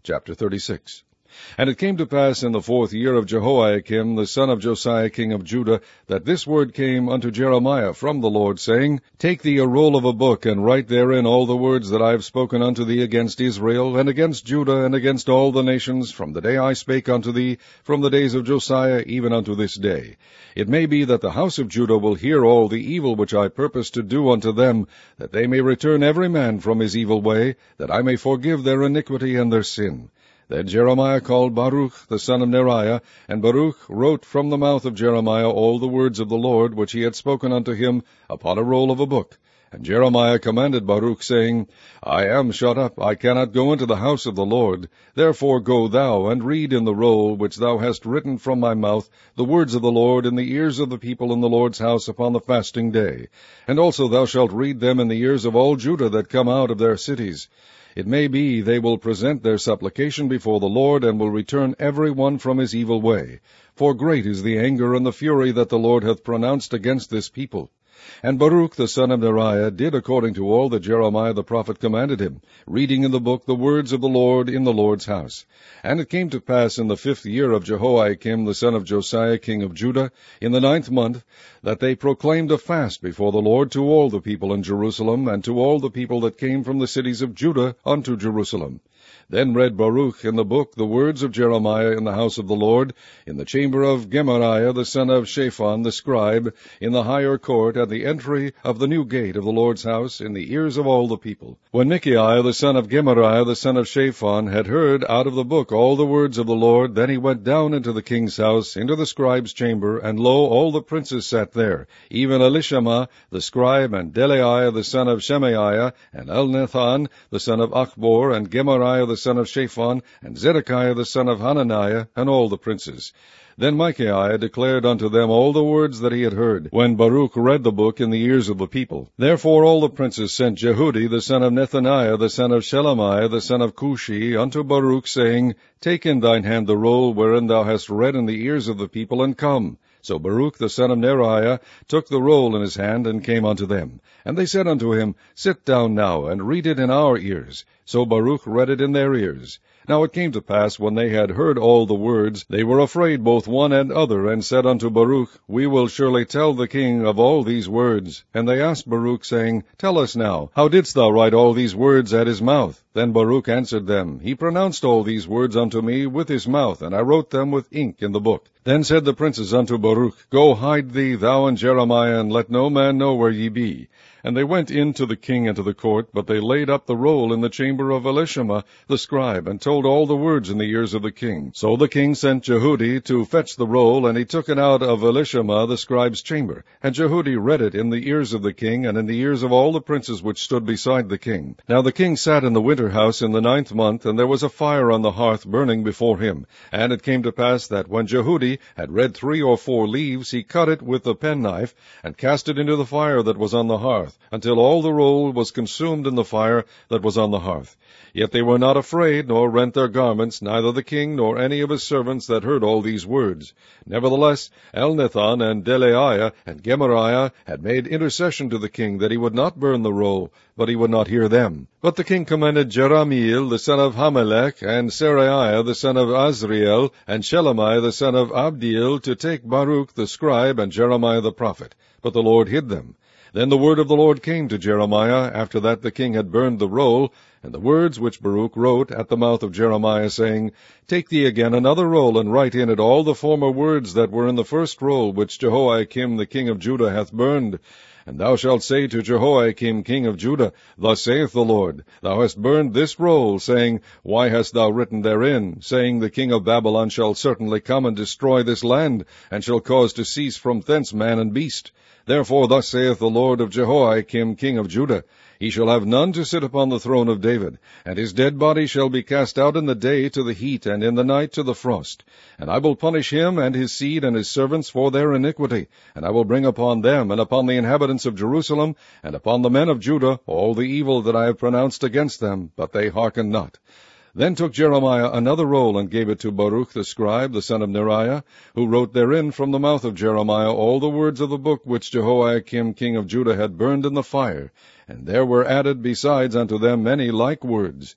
Chapter 36. And it came to pass in the 4th year of Jehoiakim, the son of Josiah king of Judah, that this word came unto Jeremiah from the Lord, saying, Take thee a roll of a book, and write therein all the words that I have spoken unto thee against Israel, and against Judah, and against all the nations, from the day I spake unto thee, from the days of Josiah, even unto this day. It may be that the house of Judah will hear all the evil which I purpose to do unto them, that they may return every man from his evil way, that I may forgive their iniquity and their sin. Then Jeremiah called Baruch the son of Neriah, and Baruch wrote from the mouth of Jeremiah all the words of the Lord which he had spoken unto him upon a roll of a book. And Jeremiah commanded Baruch, saying, I am shut up, I cannot go into the house of the Lord. Therefore go thou, and read in the roll which thou hast written from my mouth the words of the Lord in the ears of the people in the Lord's house upon the fasting day. And also thou shalt read them in the ears of all Judah that come out of their cities. It may be they will present their supplication before the Lord, and will return every one from his evil way. For great is the anger and the fury that the Lord hath pronounced against this people. And Baruch the son of Neriah did according to all that Jeremiah the prophet commanded him, reading in the book the words of the Lord in the Lord's house. And it came to pass in the 5th year of Jehoiakim the son of Josiah king of Judah, in the 9th month, that they proclaimed a fast before the Lord to all the people in Jerusalem, and to all the people that came from the cities of Judah unto Jerusalem. Then read Baruch in the book the words of Jeremiah in the house of the Lord, in the chamber of Gemariah the son of Shaphan the scribe, in the higher court, at the entry of the new gate of the Lord's house, in the ears of all the people. When Micaiah the son of Gemariah the son of Shaphan had heard out of the book all the words of the Lord, then he went down into the king's house, into the scribe's chamber, and lo, all the princes sat there, even Elishama the scribe, and Delaiah the son of Shemaiah, and Elnathan the son of Achbor, and Gemariah the son of Shaphan, and Zedekiah the son of Hananiah, and all the princes. Then Micaiah declared unto them all the words that he had heard, when Baruch read the book in the ears of the people. Therefore all the princes sent Jehudi the son of Nethaniah the son of Shelemiah the son of Cushi unto Baruch, saying, Take in thine hand the roll wherein thou hast read in the ears of the people, and come. So Baruch the son of Neriah took the roll in his hand, and came unto them. And they said unto him, Sit down now, and read it in our ears. So Baruch read it in their ears. Now it came to pass, when they had heard all the words, they were afraid both one and other, and said unto Baruch, We will surely tell the king of all these words. And they asked Baruch, saying, Tell us now, how didst thou write all these words at his mouth? Then Baruch answered them, He pronounced all these words unto me with his mouth, and I wrote them with ink in the book. Then said the princes unto Baruch, Go hide thee, thou and Jeremiah, and let no man know where ye be. And they went in to the king into the court, but they laid up the roll in the chamber of Elishama the scribe, and told all the words in the ears of the king. So the king sent Jehudi to fetch the roll, and he took it out of Elishama the scribe's chamber. And Jehudi read it in the ears of the king, and in the ears of all the princes which stood beside the king. Now the king sat in the winter house in the 9th month, and there was a fire on the hearth burning before him. And it came to pass that when Jehudi had read 3 or 4 leaves, he cut it with the penknife, and cast it into the fire that was on the hearth, until all the roll was consumed in the fire that was on the hearth. Yet they were not afraid, nor rent their garments, neither the king nor any of his servants that heard all these words. Nevertheless, Elnathan and Delaiah and Gemariah had made intercession to the king that he would not burn the roll, but he would not hear them. But the king commanded Jerahmeel the son of Hamelech, and Seraiah the son of Azriel, and Shelemiah the son of Abdiel, to take Baruch the scribe and Jeremiah the prophet. But the Lord hid them. Then the word of the Lord came to Jeremiah, after that the king had burned the roll, and the words which Baruch wrote at the mouth of Jeremiah, saying, Take thee again another roll, and write in it all the former words that were in the first roll, which Jehoiakim the king of Judah hath burned. And thou shalt say to Jehoiakim king of Judah, Thus saith the Lord, Thou hast burned this roll, saying, Why hast thou written therein, saying, The king of Babylon shall certainly come and destroy this land, and shall cause to cease from thence man and beast. Therefore thus saith the Lord of Jehoiakim king of Judah, He shall have none to sit upon the throne of David, and his dead body shall be cast out in the day to the heat, and in the night to the frost. And I will punish him and his seed and his servants for their iniquity, and I will bring upon them, and upon the inhabitants of Jerusalem, and upon the men of Judah, all the evil that I have pronounced against them, but they hearkened not. Then took Jeremiah another roll, and gave it to Baruch the scribe, the son of Neriah, who wrote therein from the mouth of Jeremiah all the words of the book which Jehoiakim king of Judah had burned in the fire. And there were added besides unto them many like words.